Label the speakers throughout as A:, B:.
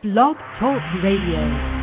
A: Blog Talk Radio.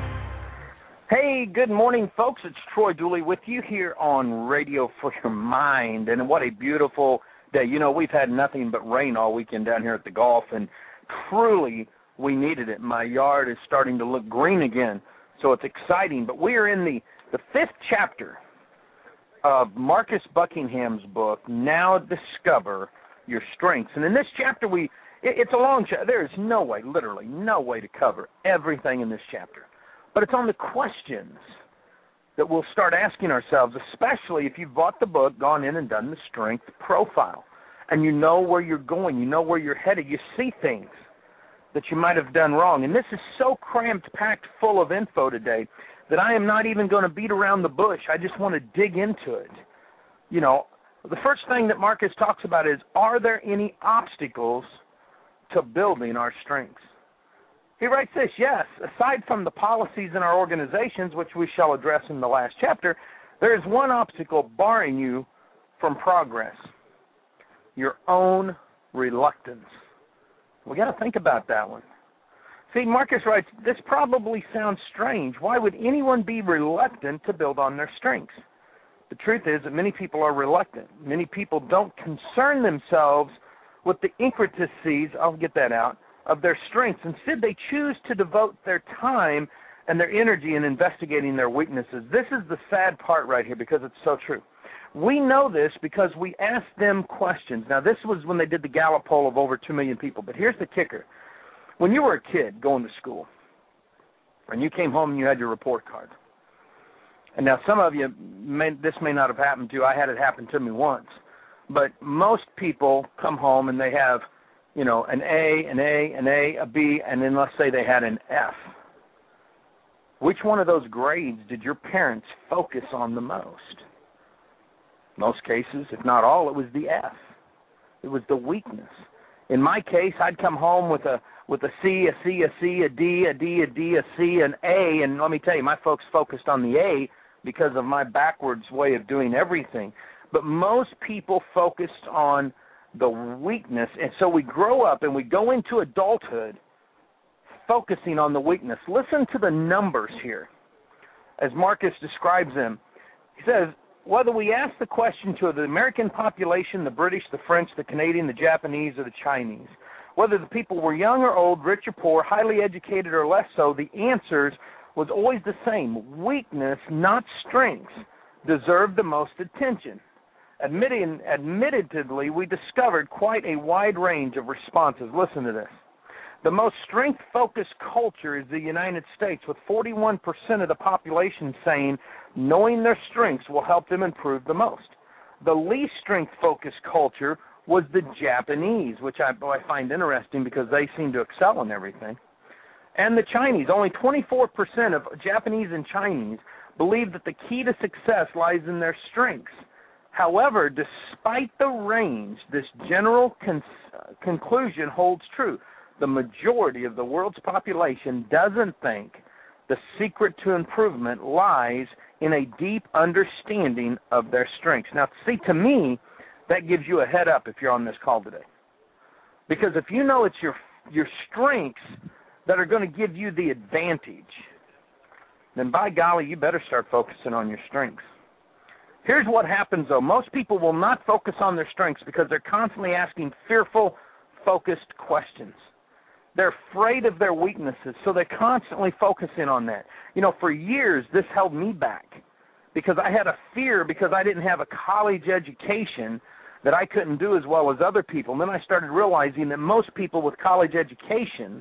B: Hey, good morning, folks. It's Troy Dooley with you here on Radio for Your Mind. And what a beautiful day. You know, we've had nothing but rain all weekend down here at the Gulf, and truly we needed it. My yard is starting to look green again, so it's exciting. But we are in the fifth chapter of Marcus Buckingham's book, Now Discover Your Strengths. And in this chapter, it's a long chapter. There is no way, literally no way to cover everything in this chapter. But it's on the questions that we'll start asking ourselves, especially if you've bought the book, gone in and done the strength profile, and you know where you're going, you know where you're headed, you see things that you might have done wrong. And this is so crammed, packed full of info today that I am not even going to beat around the bush. I just want to dig into it. You know, the first thing that Marcus talks about is, are there any obstacles to building our strengths? He writes this, yes, aside from the policies in our organizations, which we shall address in the last chapter, there is one obstacle barring you from progress: your own reluctance. We got to think about that one. See, Marcus writes, this probably sounds strange. Why would anyone be reluctant to build on their strengths? The truth is that many people are reluctant. Many people don't concern themselves with the intricacies, I'll get that out, of their strengths. Instead, they choose to devote their time and their energy in investigating their weaknesses. This is the sad part right here, because it's so true. We know this because we ask them questions. Now, this was when they did the Gallup poll of over 2 million people, but here's the kicker. When you were a kid going to school, and you came home and you had your report card, and now some of you, this may not have happened to you. I had it happen to me once. But most people come home and they have, you know, an A, a B, and then let's say they had an F. Which one of those grades did your parents focus on the most? Most cases, if not all, it was the F. It was the weakness. In my case, I'd come home with a C, a C, a C, a D, a D, a D, a C, an A, and let me tell you, my folks focused on the A because of my backwards way of doing everything. But most people focused on the weakness, and so we grow up and we go into adulthood focusing on the weakness. Listen to the numbers here as Marcus describes them. He says, whether we ask the question to the American population, the British, the French, the Canadian, the Japanese, or the Chinese, whether the people were young or old, rich or poor, highly educated or less so, the answers was always the same. Weakness, not strengths, deserved the most attention. Admittedly, we discovered quite a wide range of responses. Listen to this. The most strength-focused culture is the United States, with 41% of the population saying knowing their strengths will help them improve the most. The least strength-focused culture was the Japanese, which I find interesting because they seem to excel in everything. And the Chinese. Only 24% of Japanese and Chinese believe that the key to success lies in their strengths. However, despite the range, this general conclusion holds true. The majority of the world's population doesn't think the secret to improvement lies in a deep understanding of their strengths. Now, see, to me, that gives you a head up if you're on this call today. Because if you know it's your strengths that are going to give you the advantage, then by golly, you better start focusing on your strengths. Here's what happens, though. Most people will not focus on their strengths because they're constantly asking fearful, focused questions. They're afraid of their weaknesses, so they constantly focus in on that. You know, for years, this held me back because I had a fear because I didn't have a college education that I couldn't do as well as other people. And then I started realizing that most people with college educations,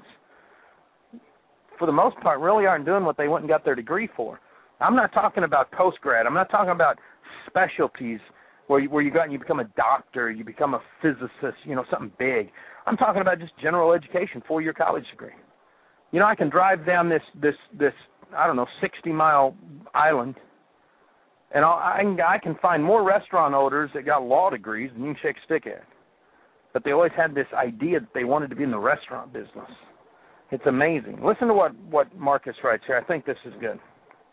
B: for the most part, really aren't doing what they went and got their degree for. I'm not talking about post-grad. I'm not talking about specialties where you go and you become a doctor, you become a physicist, you know, something big. I'm talking about just general education, 4-year college degree. You know, I can drive down this I don't know, 60-mile island, and I can find more restaurant owners that got law degrees than you can shake a stick at. But they always had this idea that they wanted to be in the restaurant business. It's amazing. Listen to what Marcus writes here. I think this is good.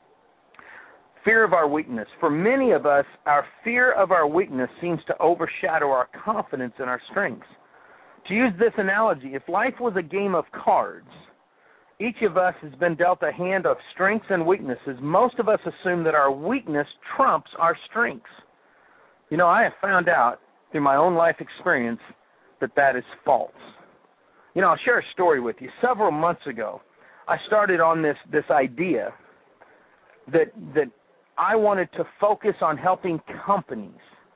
B: Fear of our weakness. For many of us, our fear of our weakness seems to overshadow our confidence in our strengths. To use this analogy, if life was a game of cards Each of us has been dealt a hand of strengths and weaknesses. Most of us assume that our weakness trumps our strengths. You know, I have found out through my own life experience that that is false. You know, I'll share a story with you. Several months ago, I started on this idea that I wanted to focus on helping companies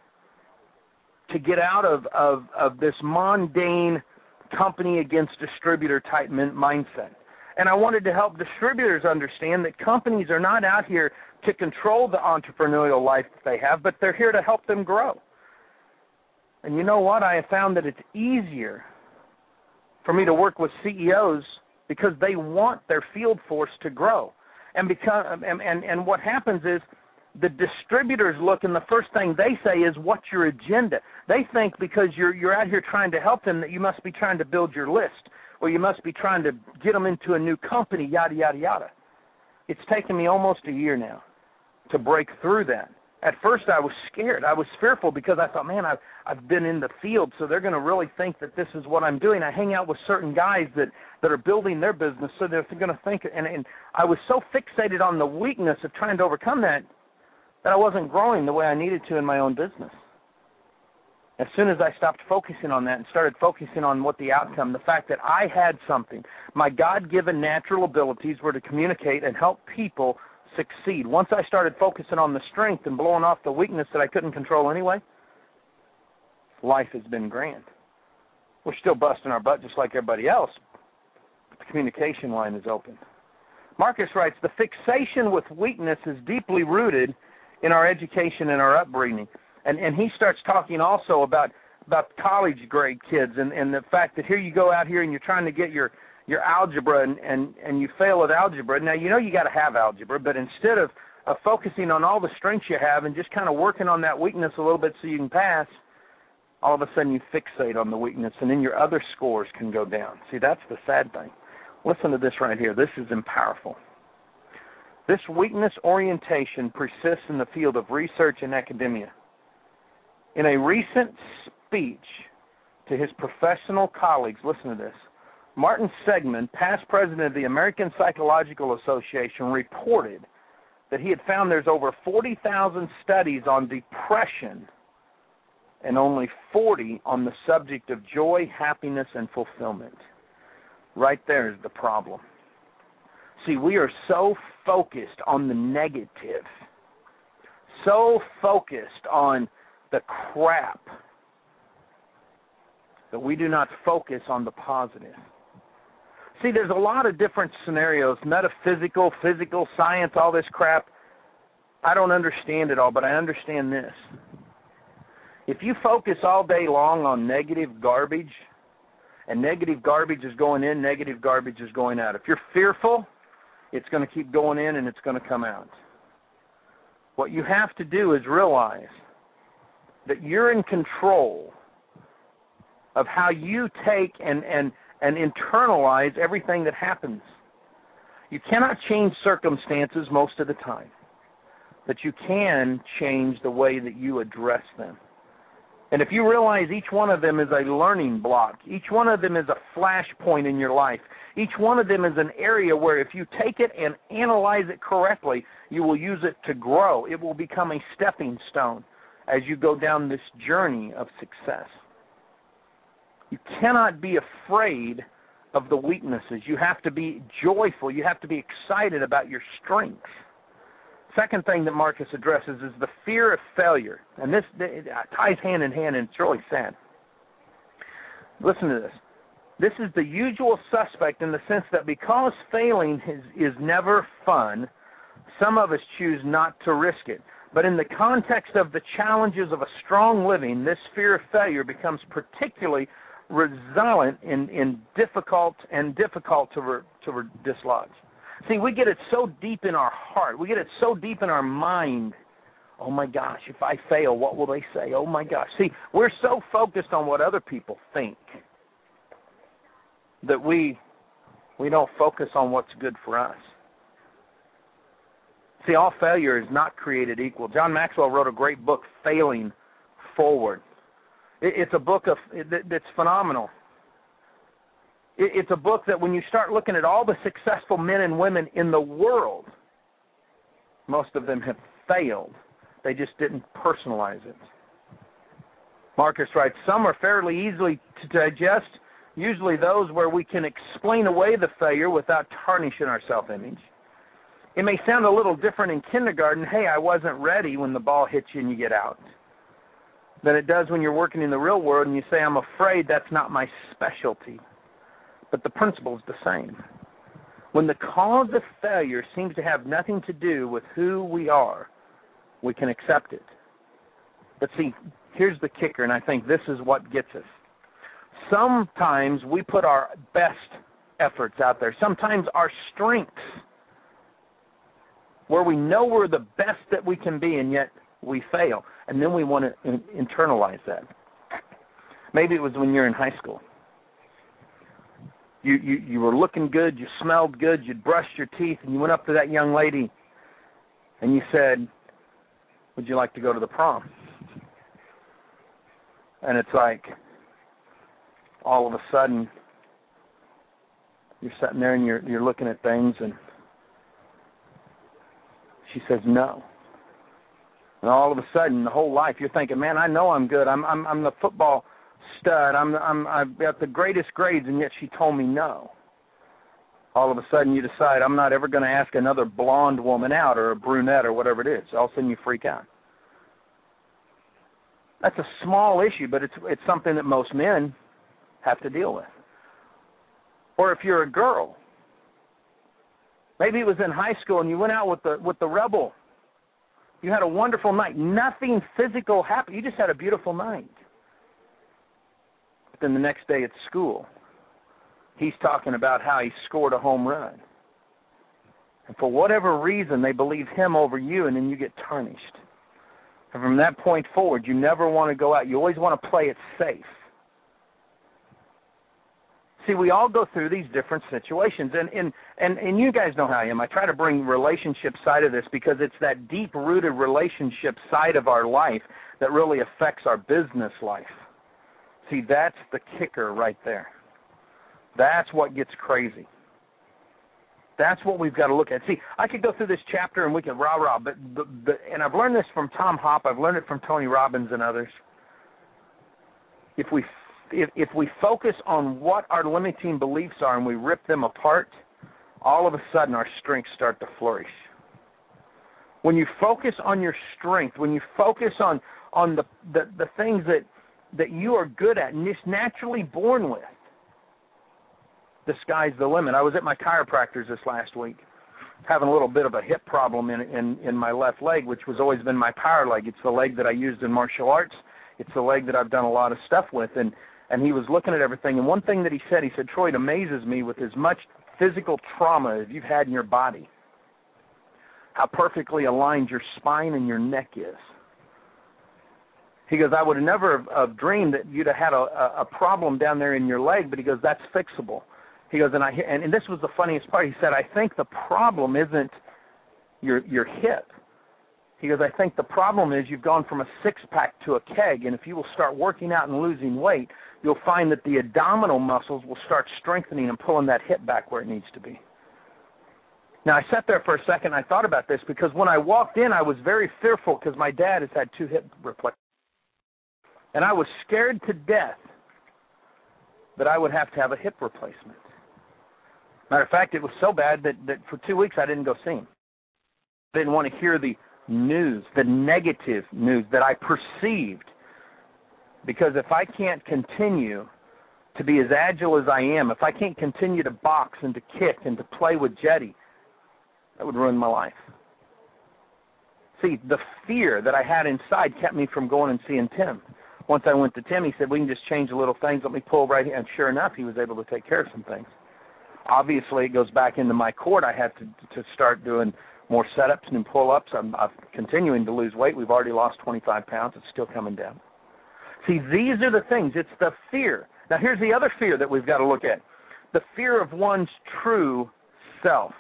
B: to get out of this mundane company against distributor type mindset. And I wanted to help distributors understand that companies are not out here to control the entrepreneurial life that they have, but they're here to help them grow. And you know what? I have found that it's easier for me to work with CEOs because they want their field force to grow. And what happens is the distributors look, and the first thing they say is, what's your agenda? They think because you're out here trying to help them that you must be trying to build your list, or you must be trying to get them into a new company, yada, yada, yada. It's taken me almost a year now to break through that. At first I was scared. I was fearful because I thought, man, I've been in the field, so they're going to really think that this is what I'm doing. I hang out with certain guys that are building their business, so they're going to think, and I was so fixated on the weakness of trying to overcome that I wasn't growing the way I needed to in my own business. As soon as I stopped focusing on that and started focusing on what the outcome, the fact that I had something, my God-given natural abilities were to communicate and help people succeed. Once I started focusing on the strength and blowing off the weakness that I couldn't control anyway, life has been grand. We're still busting our butt just like everybody else, but the communication line is open. Marcus writes, the fixation with weakness is deeply rooted in our education and our upbringing. And he starts talking also about college grade kids and the fact that here you go out here and you're trying to get your algebra and you fail at algebra. Now, you know you got to have algebra, but instead of focusing on all the strengths you have and just kind of working on that weakness a little bit so you can pass, all of a sudden you fixate on the weakness, and then your other scores can go down. See, that's the sad thing. Listen to this right here. This is powerful. This weakness orientation persists in the field of research and academia. In a recent speech to his professional colleagues, listen to this, Martin Seligman, past president of the American Psychological Association, reported that he had found there's over 40,000 studies on depression and only 40 on the subject of joy, happiness, and fulfillment. Right there is the problem. See, we are so focused on the negative, so focused on the crap, that we do not focus on the positive. See, there's a lot of different scenarios, metaphysical, physical, science, all this crap. I don't understand it all, but I understand this. If you focus all day long on negative garbage, and negative garbage is going in, negative garbage is going out. If you're fearful, it's going to keep going in and it's going to come out. What you have to do is realize that you're in control of how you take and internalize everything that happens. You cannot change circumstances most of the time, but you can change the way that you address them. And if you realize each one of them is a learning block, each one of them is a flashpoint in your life, each one of them is an area where if you take it and analyze it correctly, you will use it to grow. It will become a stepping stone as you go down this journey of success. You cannot be afraid of the weaknesses. You have to be joyful. You have to be excited about your strengths. Second thing that Marcus addresses is the fear of failure. And this ties hand in hand, and it's really sad. Listen to this. This is the usual suspect in the sense that because failing is never fun, some of us choose not to risk it. But in the context of the challenges of a strong living, this fear of failure becomes particularly resilient in difficult to dislodge. See, we get it so deep in our heart. We get it so deep in our mind. Oh, my gosh, if I fail, what will they say? Oh, my gosh. See, we're so focused on what other people think that we don't focus on what's good for us. See, all failure is not created equal. John Maxwell wrote a great book, Failing Forward. It's a book that's phenomenal. It's a book that when you start looking at all the successful men and women in the world, most of them have failed. They just didn't personalize it. Marcus writes, some are fairly easily to digest, usually those where we can explain away the failure without tarnishing our self-image. It may sound a little different in kindergarten, hey, I wasn't ready, when the ball hits you and you get out, than it does when you're working in the real world and you say, I'm afraid that's not my specialty. But the principle is the same. When the cause of failure seems to have nothing to do with who we are, we can accept it. But see, here's the kicker, and I think this is what gets us. Sometimes we put our best efforts out there. Sometimes our strengths, where we know we're the best that we can be, and yet we fail. And then we want to internalize that. Maybe it was when you're in high school. You were looking good, you smelled good, you'd brushed your teeth, and you went up to that young lady and you said, would you like to go to the prom? And it's like, all of a sudden, you're sitting there and you're looking at things, and she says no. And all of a sudden, the whole life, you're thinking, man, I know I'm good. I'm the football stud. I've got the greatest grades, and yet she told me no. All of a sudden, you decide, I'm not ever going to ask another blonde woman out or a brunette or whatever it is. All of a sudden, you freak out. That's a small issue, but it's something that most men have to deal with. Or if you're a girl, maybe it was in high school and you went out with the rebel. You had a wonderful night. Nothing physical happened. You just had a beautiful night. But then the next day at school, he's talking about how he scored a home run. And for whatever reason, they believe him over you, and then you get tarnished. And from that point forward, you never want to go out. You always want to play it safe. See, we all go through these different situations, and you guys know how I am. I try to bring relationship side of this because it's that deep-rooted relationship side of our life that really affects our business life. See, that's the kicker right there. That's what gets crazy. That's what we've got to look at. See, I could go through this chapter and we could rah-rah, but and I've learned this from Tom Hopp. I've learned it from Tony Robbins and others. If we focus on what our limiting beliefs are and we rip them apart, all of a sudden our strengths start to flourish. When you focus on your strength, when you focus on the things that you are good at and just naturally born with, the sky's the limit. I was at my chiropractor's this last week, having a little bit of a hip problem in my left leg, which has always been my power leg. It's the leg that I used in martial arts. It's the leg that I've done a lot of stuff with. And he was looking at everything. And one thing that he said, Troy, it amazes me with as much physical trauma as you've had in your body, how perfectly aligned your spine and your neck is. He goes, I would have never have dreamed that you'd have had a problem down there in your leg, but he goes, that's fixable. He goes, and this was the funniest part. He said, I think the problem isn't your hip. He goes, I think the problem is you've gone from a six-pack to a keg, and if you will start working out and losing weight, you'll find that the abdominal muscles will start strengthening and pulling that hip back where it needs to be. Now, I sat there for a second, and I thought about this, because when I walked in, I was very fearful because my dad has had 2 hip replacements. And I was scared to death that I would have to have a hip replacement. Matter of fact, it was so bad that for 2 weeks I didn't go see him. I didn't want to hear the news, the negative news that I perceived. Because if I can't continue to be as agile as I am, if I can't continue to box and to kick and to play with Jetty, that would ruin my life. See, the fear that I had inside kept me from going and seeing Tim. Once I went to Tim, he said, we can just change a little things. Let me pull right here. And sure enough, he was able to take care of some things. Obviously, it goes back into my court. I had to start doing more setups and pull-ups. I'm continuing to lose weight. We've already lost 25 pounds. It's still coming down. See, these are the things. It's the fear. Now, here's the other fear that we've got to look at. The fear of one's true self.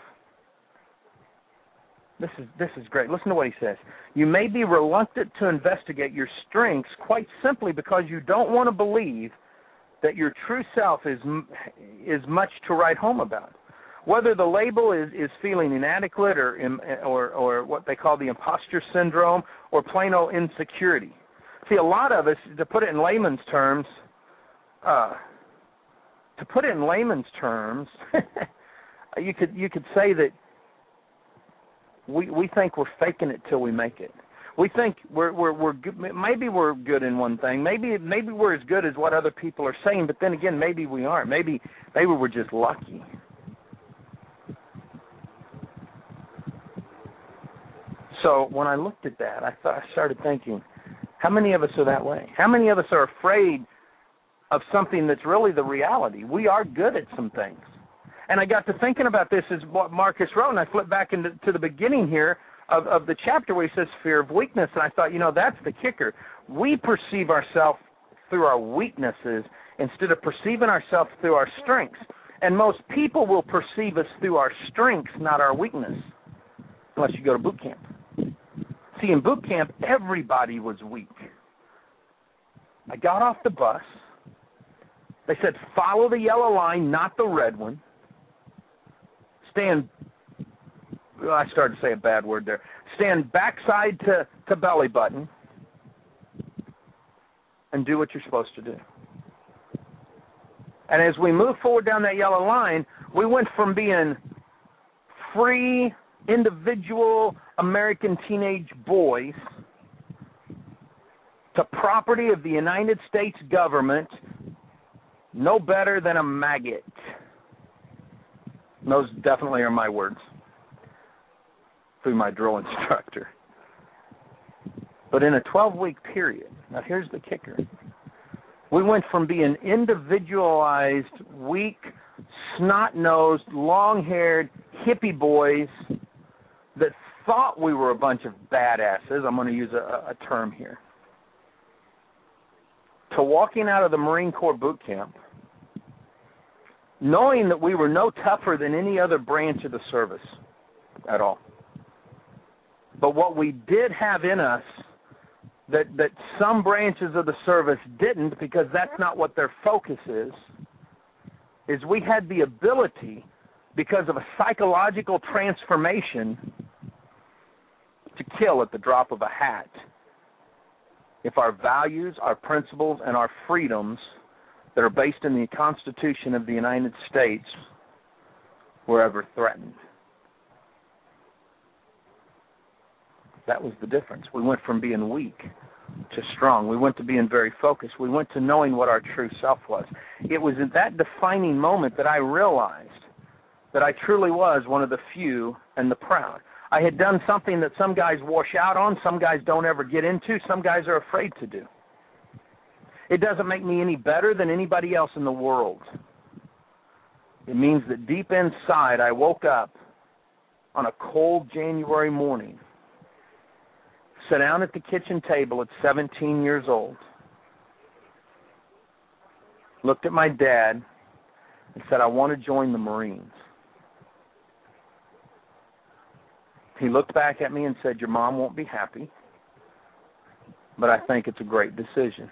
B: This is great. Listen to what he says. You may be reluctant to investigate your strengths quite simply because you don't want to believe that your true self is much to write home about. Whether the label is feeling inadequate or what they call the imposter syndrome or plain old insecurity. See, a lot of us, to put it in layman's terms, you could say that we think we're faking it till we make it. We think we're good. Maybe we're good in one thing. Maybe we're as good as what other people are saying. But then again, maybe we aren't. Maybe we're just lucky. So when I looked at that, I started thinking, how many of us are that way? How many of us are afraid of something that's really the reality? We are good at some things. And I got to thinking about this as what Marcus wrote, and I flipped back to the beginning here of the chapter where he says fear of weakness, and I thought, that's the kicker. We perceive ourselves through our weaknesses instead of perceiving ourselves through our strengths. And most people will perceive us through our strengths, not our weakness, unless you go to boot camp. See, in boot camp, everybody was weak. I got off the bus. They said, follow the yellow line, not the red one. I started to say a bad word there. Stand backside to belly button and do what you're supposed to do. And as we moved forward down that yellow line, we went from being free, individual American teenage boys to property of the United States government, no better than a maggot. Those definitely are my words through my drill instructor. But in a 12-week period, now here's the kicker. We went from being individualized, weak, snot-nosed, long-haired, hippie boys that thought we were a bunch of badasses, I'm going to use a term here, to walking out of the Marine Corps boot camp knowing that we were no tougher than any other branch of the service at all. But what we did have in us that some branches of the service didn't, because that's not what their focus is we had the ability, because of a psychological transformation, to kill at the drop of a hat if our values, our principles, and our freedoms that are based in the Constitution of the United States were ever threatened. That was the difference. We went from being weak to strong. We went to being very focused. We went to knowing what our true self was. It was in that defining moment that I realized that I truly was one of the few and the proud. I had done something that some guys wash out on, some guys don't ever get into, some guys are afraid to do. It doesn't make me any better than anybody else in the world. It means that deep inside I woke up on a cold January morning, sat down at the kitchen table at 17 years old, looked at my dad and said, I want to join the Marines. He looked back at me and said, your mom won't be happy, but I think it's a great decision.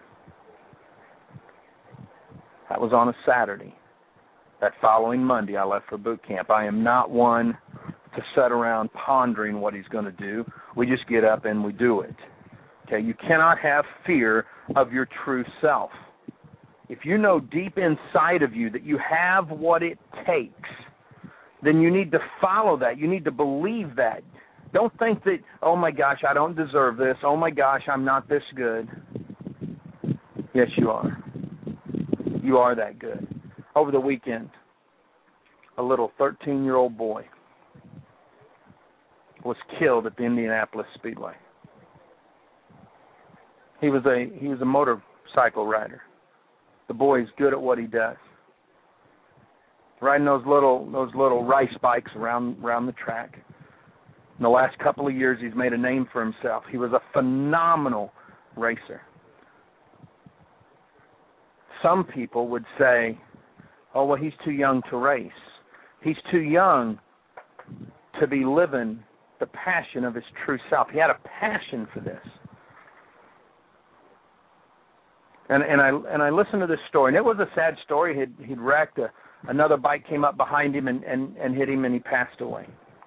B: That was on a Saturday. That following Monday, I left for boot camp. I am not one to sit around pondering what he's going to do. We just get up and we do it. Okay, you cannot have fear of your true self. If you know deep inside of you that you have what it takes, then you need to follow that. You need to believe that. Don't think that, oh my gosh, I don't deserve this. Oh my gosh, I'm not this good. Yes, you are. You are that good. Over the weekend, a little 13-year-old boy was killed at the Indianapolis Speedway. He was a motorcycle rider. The boy is good at what he does. Riding those little rice bikes around the track. In the last couple of years, he's made a name for himself. He was a phenomenal racer. Some people would say, oh, well, he's too young to race. He's too young to be living the passion of his true self. He had a passion for this. And I listened to this story, and it was a sad story. He'd wrecked. Another bike came up behind him and hit him, and he passed away.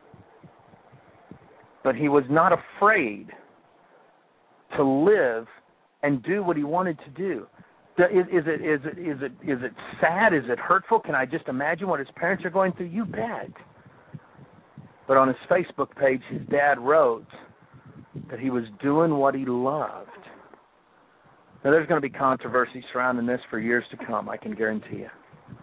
B: But he was not afraid to live and do what he wanted to do. Is it sad? Is it hurtful? Can I just imagine what his parents are going through? You bet. But on his Facebook page, his dad wrote that he was doing what he loved. Now, there's going to be controversy surrounding this for years to come, I can guarantee you.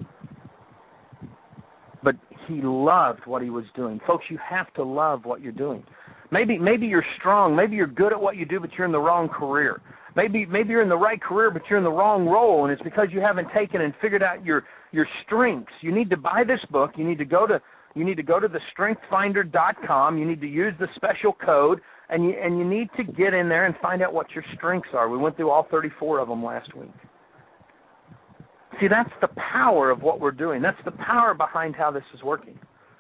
B: But he loved what he was doing. Folks, you have to love what you're doing. Maybe you're strong. Maybe you're good at what you do, but you're in the wrong career. Maybe you're in the right career, but you're in the wrong role, and it's because you haven't taken and figured out your strengths. You need to buy this book. You need to go to thestrengthfinder.com. You need to use the special code, and you need to get in there and find out what your strengths are. We went through all 34 of them last week. See, that's the power of what we're doing. That's the power behind how this is working.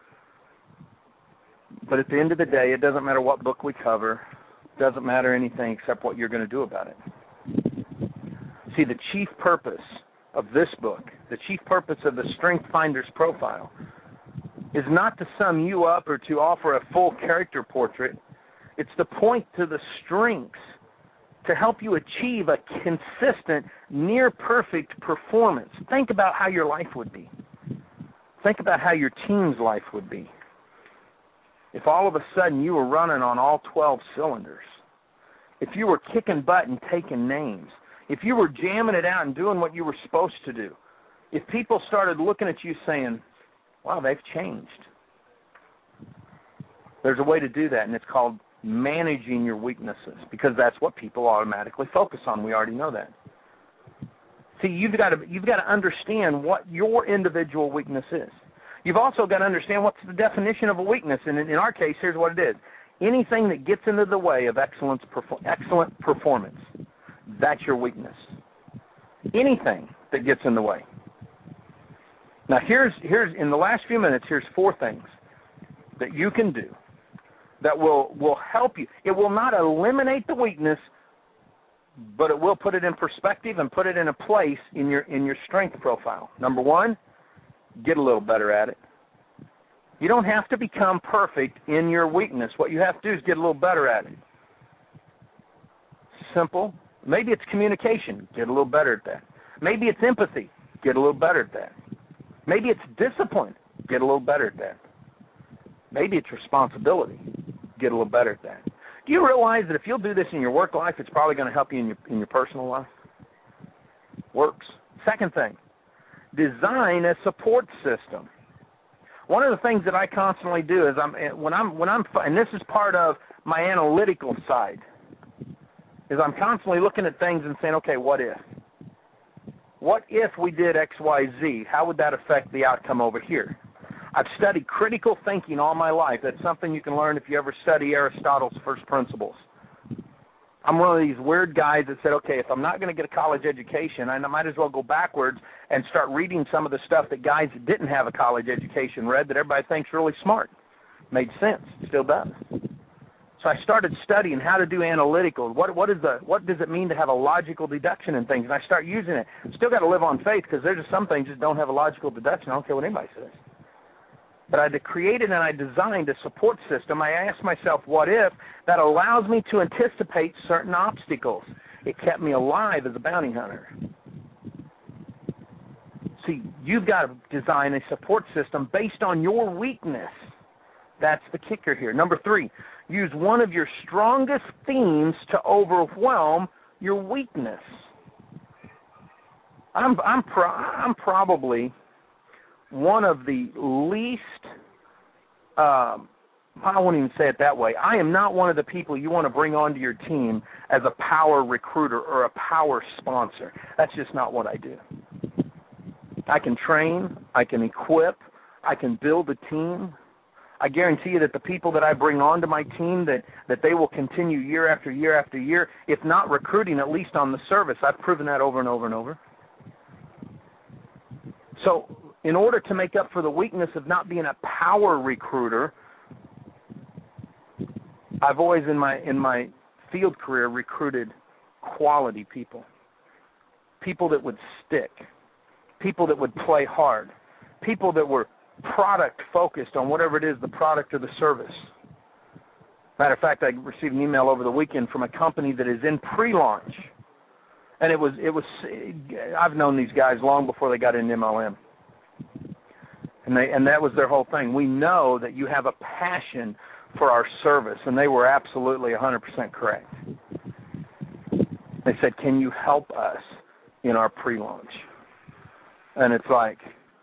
B: But at the end of the day, it doesn't matter what book we cover. It doesn't matter anything except what you're going to do about it. See, the chief purpose of this book, the chief purpose of the Strength Finder's profile, is not to sum you up or to offer a full character portrait. It's to point to the strengths to help you achieve a consistent, near-perfect performance. Think about how your life would be. Think about how your team's life would be. If all of a sudden you were running on all 12 cylinders, if you were kicking butt and taking names, if you were jamming it out and doing what you were supposed to do, if people started looking at you saying, wow, they've changed. There's a way to do that, and it's called managing your weaknesses, because that's what people automatically focus on. We already know that. See, you've got to understand what your individual weakness is. You've also got to understand what's the definition of a weakness, and in our case, here's what it is. Anything that gets into the way of excellent performance, that's your weakness. Anything that gets in the way. Now, here's in the last few minutes, here's 4 things that you can do that will help you. It will not eliminate the weakness, but it will put it in perspective and put it in a place in your strength profile. Number 1, get a little better at it. You don't have to become perfect in your weakness. What you have to do is get a little better at it. Simple. Maybe it's communication. Get a little better at that. Maybe it's empathy. Get a little better at that. Maybe it's discipline. Get a little better at that. Maybe it's responsibility. Get a little better at that. Do you realize that if you'll do this in your work life, it's probably going to help you in your personal life? Works. Second thing, design a support system. One of the things that I constantly do is when I'm and this is part of my analytical side, is I'm constantly looking at things and saying, okay, what if? What if we did X, Y, Z? How would that affect the outcome over here? I've studied critical thinking all my life. That's something you can learn if you ever study Aristotle's First Principles. I'm one of these weird guys that said, okay, if I'm not going to get a college education, I might as well go backwards and start reading some of the stuff that guys that didn't have a college education read that everybody thinks really smart. Made sense. Still does. So I started studying how to do analytical. What does it mean to have a logical deduction in things? And I start using it. Still got to live on faith, because there's just some things that don't have a logical deduction. I don't care what anybody says. But I created and I designed a support system. I asked myself, what if, that allows me to anticipate certain obstacles. It kept me alive as a bounty hunter. See, you've got to design a support system based on your weakness. That's the kicker here. Number 3, use one of your strongest themes to overwhelm your weakness. I'm probably one of the least, I won't even say it that way. I am not one of the people you want to bring onto your team as a power recruiter or a power sponsor. That's just not what I do. I can train, I can equip, I can build a team. I guarantee you that the people that I bring onto my team, that they will continue year after year after year, if not recruiting, at least on the service. I've proven that over and over and over. So in order to make up for the weakness of not being a power recruiter, I've always in my field career recruited quality people. people that would stick, people that would play hard, people that were product-focused on whatever it is, the product or the service. Matter of fact, I received an email over the weekend from a company that is in pre-launch. And it was. I've known these guys long before they got into MLM. And that was their whole thing. We know that you have a passion for our service, and they were absolutely 100% correct. They said, can you help us in our pre-launch? And it's like,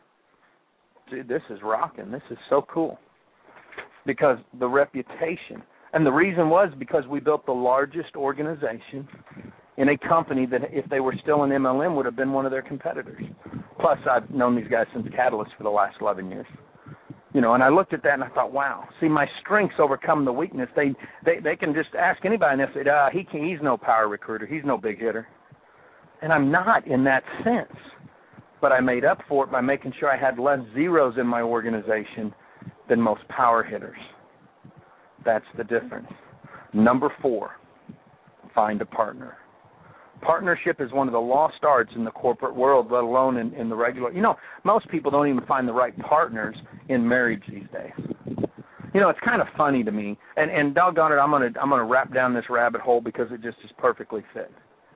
B: dude, this is rocking. This is so cool. Because the reputation, and the reason was because we built the largest organization in a company that, if they were still in MLM, would have been one of their competitors. Plus, I've known these guys since Catalyst for the last 11 years. You know, and I looked at that and I thought, wow, see, my strengths overcome the weakness. They can just ask anybody and they say, he's no power recruiter. He's no big hitter. And I'm not in that sense. But I made up for it by making sure I had less zeros in my organization than most power hitters. That's the difference. Number 4, find a partner. Partnership is one of the lost arts in the corporate world, let alone in the regular. You know, most people don't even find the right partners in marriage these days. You know, it's kind of funny to me, and doggone it, I'm gonna wrap down this rabbit hole because it just is perfectly fit.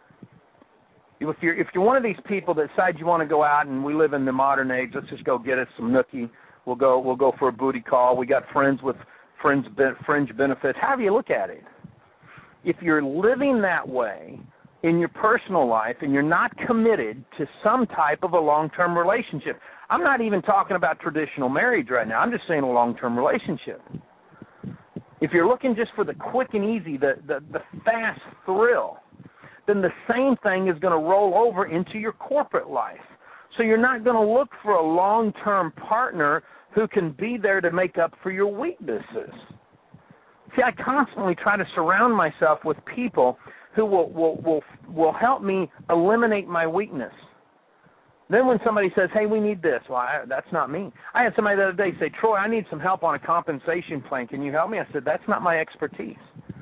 B: If you're one of these people that decide you want to go out, and we live in the modern age, let's just go get us some nookie. We'll go for a booty call. We got friends with fringe benefits. However you look at it, if you're living that way in your personal life and you're not committed to some type of a long-term relationship, I'm not even talking about traditional marriage right now. I'm just saying a long-term relationship. If you're looking just for the quick and easy, the fast thrill, then the same thing is going to roll over into your corporate life. So you're not going to look for a long-term partner who can be there to make up for your weaknesses. See, I constantly try to surround myself with people who will help me eliminate my weakness. Then when somebody says, hey, we need this, well, that's not me. I had somebody the other day say, Troy, I need some help on a compensation plan. Can you help me? I said, that's not my expertise.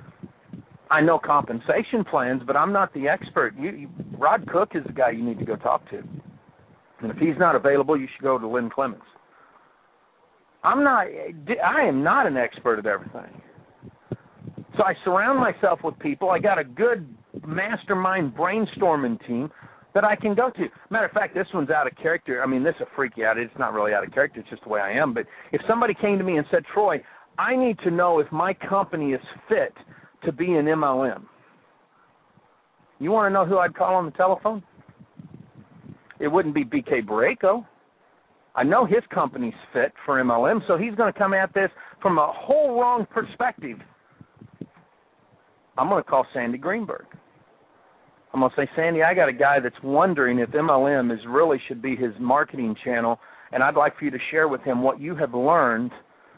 B: I know compensation plans, but I'm not the expert. Rod Cook is the guy you need to go talk to. And if he's not available, you should go to Lynn Clemens. I am not an expert at everything. So I surround myself with people. I got a good mastermind brainstorming team that I can go to. Matter of fact, this one's out of character. I mean, this will freak you out. It's not really out of character. It's just the way I am. But if somebody came to me and said, Troy, I need to know if my company is fit to be an MLM, you want to know who I'd call on the telephone? It wouldn't be BK Borrego. I know his company's fit for MLM, so he's going to come at this from a whole wrong perspective. I'm going to call Sandy Greenberg. I'm going to say, Sandy, I got a guy that's wondering if MLM really should be his marketing channel, and I'd like for you to share with him what you have learned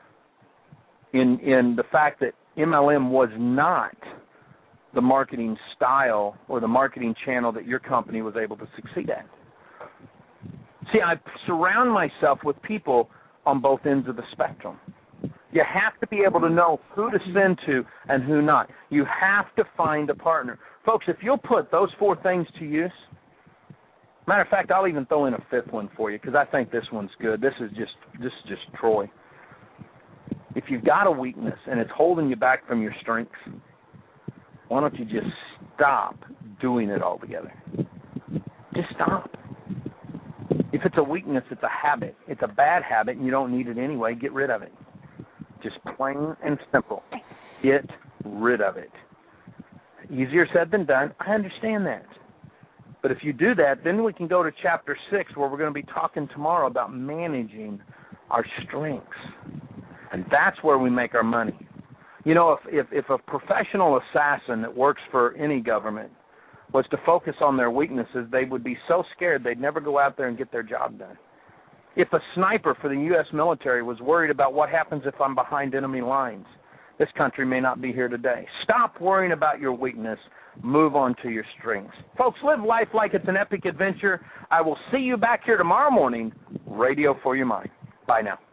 B: in the fact that MLM was not the marketing style or the marketing channel that your company was able to succeed at. See, I surround myself with people on both ends of the spectrum. You have to be able to know who to send to and who not. You have to find a partner. Folks, if you'll put those 4 things to use, matter of fact, I'll even throw in a 5th one for you because I think this one's good. This is just Troy. If you've got a weakness and it's holding you back from your strengths, why don't you just stop doing it altogether? Just stop. If it's a weakness, it's a habit. It's a bad habit, and you don't need it anyway. Get rid of it. Just plain and simple. Get rid of it. Easier said than done. I understand that. But if you do that, then we can go to chapter 6, where we're going to be talking tomorrow about managing our strengths. And that's where we make our money. You know, if a professional assassin that works for any government was to focus on their weaknesses, they would be so scared they'd never go out there and get their job done. If a sniper for the U.S. military was worried about what happens if I'm behind enemy lines, this country may not be here today. Stop worrying about your weakness. Move on to your strengths. Folks, live life like it's an epic adventure. I will see you back here tomorrow morning. Radio for your mind. Bye now.